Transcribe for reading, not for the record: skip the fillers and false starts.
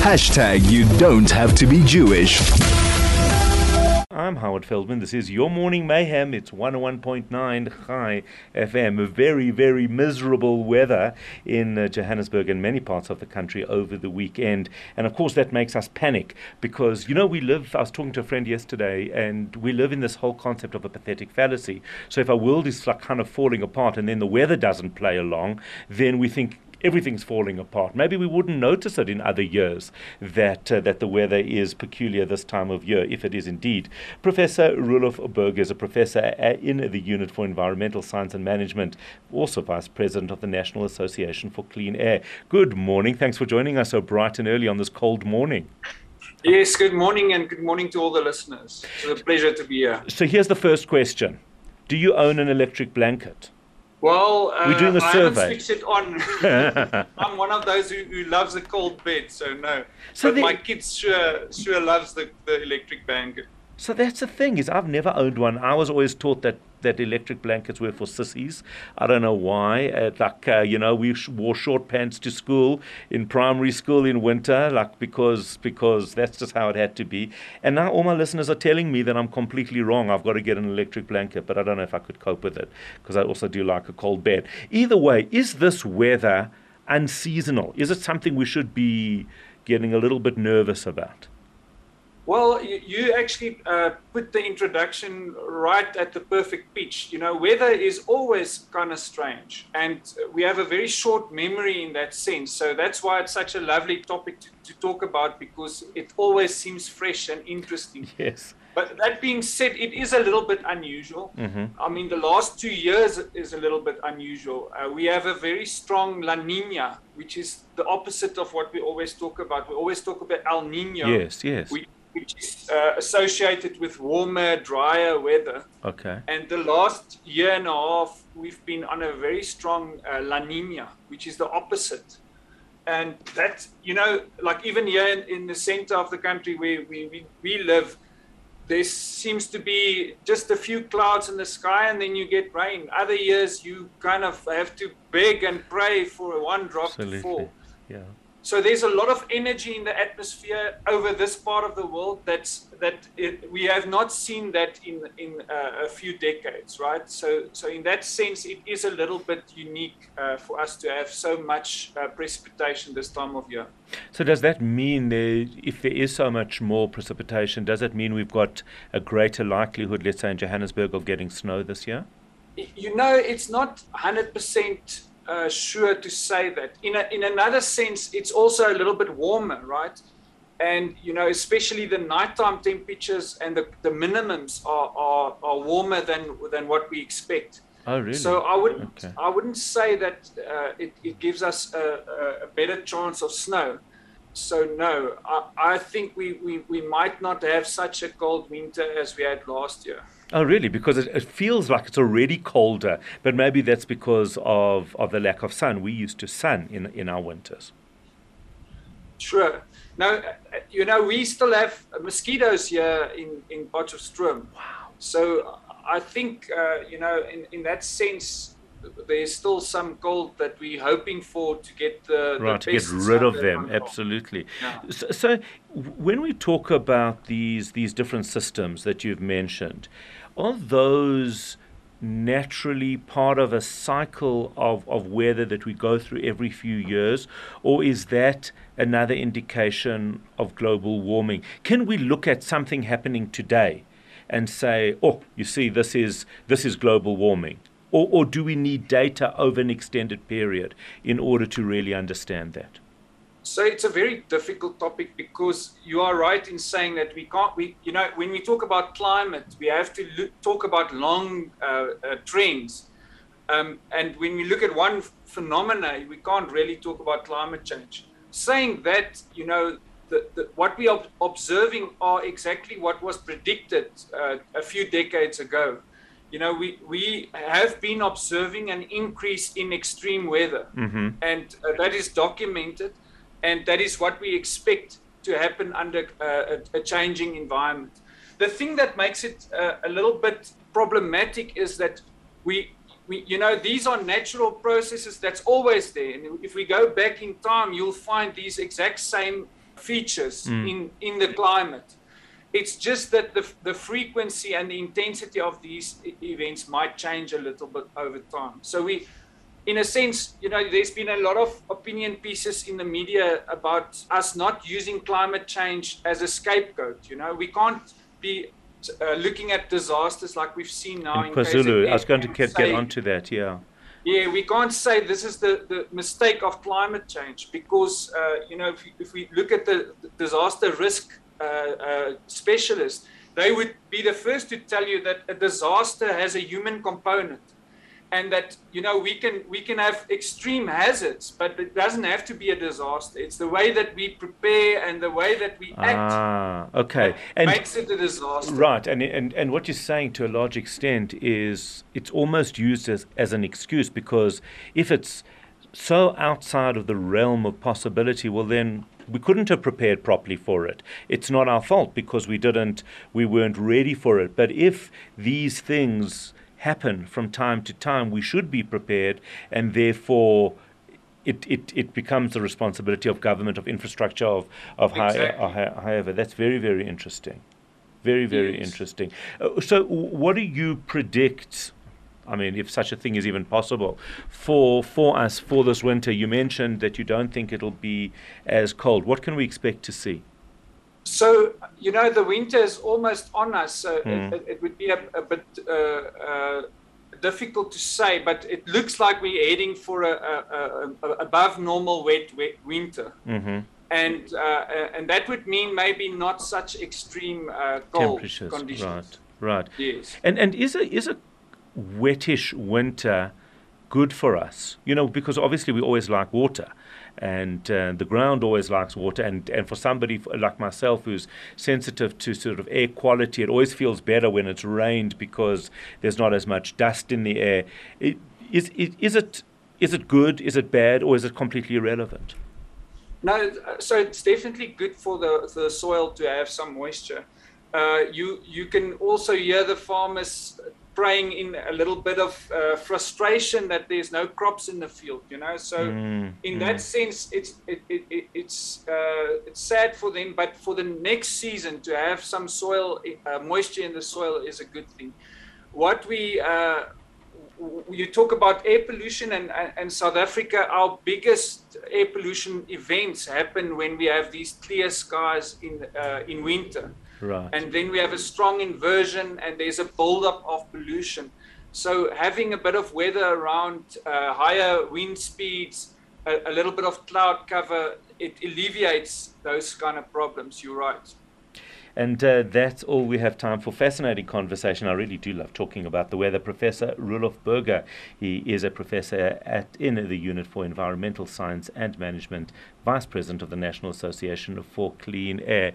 Hashtag you don't have to be Jewish. I'm Howard Feldman. This is Your Morning Mayhem. It's 101.9 High FM. Very, very miserable weather in Johannesburg and many parts of the country over the weekend. And of course, that makes us panic because, I was talking to a friend yesterday, and we live in this whole concept of a pathetic fallacy. So if our world is like kind of falling apart and then the weather doesn't play along, then we think everything's falling apart. Maybe we wouldn't notice it in other years that the weather is peculiar this time of year, if it is indeed. Professor Roelof Burger is a professor in the Unit for Environmental Science and Management, also Vice President of the National Association for Clean Air. Good morning. Thanks for joining us so bright and early on this cold morning. Yes, good morning, and good morning to all the listeners. It's a pleasure to be here. So here's the first question. Do you own an electric blanket? Well, we're doing a survey. I haven't switched it on. I'm one of those who loves a cold bed, so no. But my kids sure loves the electric blanket. So that's the thing, is I've never owned one. I was always taught that electric blankets were for sissies. I don't know why. We wore short pants to school in primary school in winter, because that's just how it had to be. And now all my listeners are telling me that I'm completely wrong. I've got to get an electric blanket, but I don't know if I could cope with it because I also do like a cold bed. Either way, is this weather unseasonal? Is it something we should be getting a little bit nervous about? Well, you actually put the introduction right at the perfect pitch. Weather is always kind of strange, and we have a very short memory in that sense. So that's why it's such a lovely topic to talk about, because it always seems fresh and interesting. Yes. But that being said, it is a little bit unusual. Mm-hmm. I mean, the last 2 years is a little bit unusual. We have a very strong La Nina, which is the opposite of what we always talk about. We always talk about El Nino. Yes. Which is associated with warmer, drier weather. Okay. And the last year and a half, we've been on a very strong La Nina, which is the opposite. And that, even here in the center of the country where we live, there seems to be just a few clouds in the sky and then you get rain. Other years, you kind of have to beg and pray for one drop to fall. Yeah. So there's a lot of energy in the atmosphere over this part of the world we have not seen that in a few decades, right? So in that sense, it is a little bit unique for us to have so much precipitation this time of year. So does that mean if there is so much more precipitation, does that mean we've got a greater likelihood, let's say in Johannesburg, of getting snow this year? It's not 100% sure to say that. In another sense, it's also a little bit warmer, right? And especially the nighttime temperatures and the minimums are warmer than what we expect. Oh, really? So I wouldn't say that it gives us a better chance of snow. So no, I think we might not have such a cold winter as we had last year. Oh, really? Because it feels like it's already colder, but maybe that's because of the lack of sun. We used to sun in our winters. Sure. Now, we still have mosquitoes here in Potchefstroom. Wow. So I think, in that sense, there's still some cold that we're hoping for to get the to get rid of them. Absolutely. Yeah. So when we talk about these different systems that you've mentioned, are those naturally part of a cycle of weather that we go through every few years, or is that another indication of global warming? Can we look at something happening today and say, oh, you see, this is global warming? Or do we need data over an extended period in order to really understand that? So it's a very difficult topic, because you are right in saying that when we talk about climate, we have to talk about long trends. And when we look at one phenomena, we can't really talk about climate change. Saying that, what we are observing are exactly what was predicted a few decades ago. We have been observing an increase in extreme weather, mm-hmm. and that is documented, and that is what we expect to happen under a changing environment. The thing that makes it a little bit problematic is that these are natural processes that's always there. And if we go back in time, you'll find these exact same features in the climate. It's just that the frequency and the intensity of these events might change a little bit over time. So we, in a sense, there's been a lot of opinion pieces in the media about us not using climate change as a scapegoat. We can't be looking at disasters like we've seen now in KwaZulu. KZN. I was going to get onto that, yeah. Yeah, we can't say this is the mistake of climate change because, if we look at the disaster risk specialists, they would be the first to tell you that a disaster has a human component, and that we can have extreme hazards, but it doesn't have to be a disaster. It's the way that we prepare and the way that we act okay. that makes it a disaster. Right, and what you're saying to a large extent is it's almost used as an excuse, because if it's so outside of the realm of possibility, well then we couldn't have prepared properly for it. It's not our fault because we weren't ready for it. But if these things happen from time to time, we should be prepared, and therefore it becomes the responsibility of government, of infrastructure, of however. That's very, very interesting. Very, very interesting. So what do you predict, I mean, if such a thing is even possible, for us for this winter? You mentioned that you don't think it'll be as cold. What can we expect to see? So, the winter is almost on us, so it would be a bit difficult to say, but it looks like we're heading for a above normal wet winter. Mm-hmm. And that would mean maybe not such extreme cold conditions. Right. Yes. And is a wettish winter good for us? Because obviously we always like water. And the ground always likes water, and for somebody like myself who's sensitive to sort of air quality, it always feels better when it's rained because there's not as much dust in the air. Is it good? Is it bad? Or is it completely irrelevant? No, so it's definitely good for the soil to have some moisture. You can also hear the farmers praying in a little bit of frustration that there's no crops in the field, So in that sense, it's sad for them. But for the next season, to have some soil moisture in the soil is a good thing. What you talk about air pollution, and South Africa, our biggest air pollution events happen when we have these clear skies in winter. Right. And then we have a strong inversion, and there's a buildup of pollution. So having a bit of weather around, higher wind speeds, a little bit of cloud cover, it alleviates those kind of problems. You're right. And that's all we have time for. Fascinating conversation. I really do love talking about the weather. Professor Roelof Burger, he is a professor in the Unit for Environmental Science and Management, Vice President of the National Association for Clean Air.